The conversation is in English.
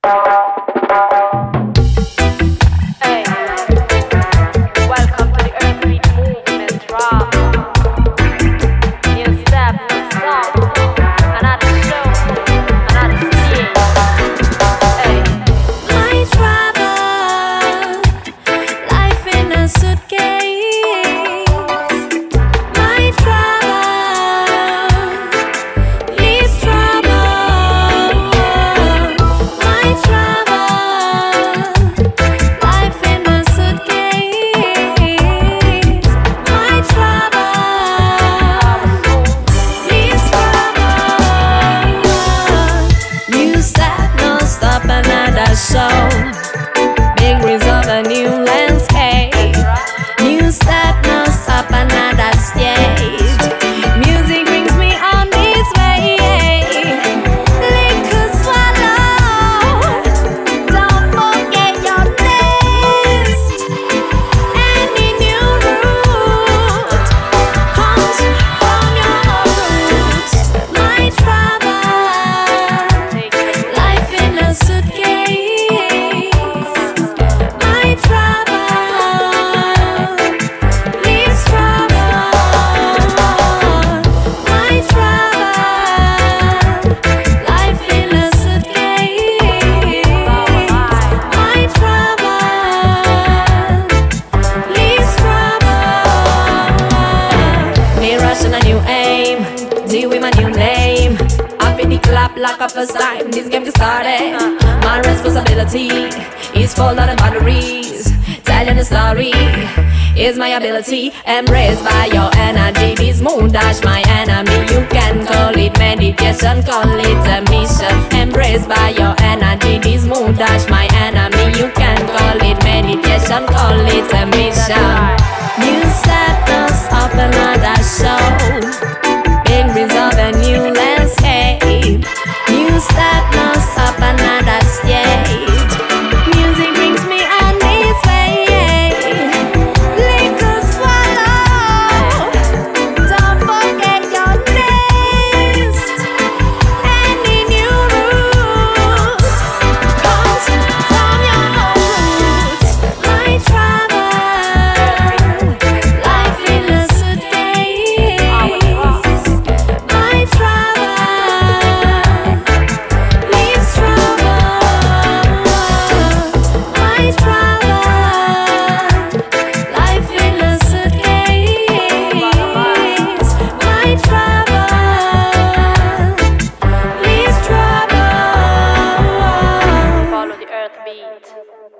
Hey, welcome to the Earthbeat Movement Drop. New step, new song, another show, another scene. Hey, My trouble, life in a suitcase. My trouble, leaves trouble. My trouble, life in a suitcase. My trouble, leaves trouble. New step, no stop, another show. Big breeze of a new landscape. New step, no stop, another stage. Music brings me on this way. Liquor swallow. Don't forget your nest. Any new route comes from your roots. My trouble, take it. life in a suitcase. My trouble, leaves trouble. My trouble, life in a suitcase. My trouble, leaves trouble. Me rush on a new aim, deal with my new name. I feel the clap like a first time this game just started. My responsibility is full of the boundaries. Telling the story is my ability. Embraced by your energy. This moon dash my enemy. You can call it meditation, call it a mission. Embraced by your energy. This moon dash my enemy. You can call it meditation, call it a mission. New sadness of another show. Big breeze of a new landscape. New sadness of another stage. Music brings me on this way. Liquor swallow. Don't forget your nest. Any new route comes from your roots. My trouble, life in a suitcase. My trouble, leaves trouble. My trouble, life in a suitcase. My trouble, leaves trouble. Follow the Earth beat.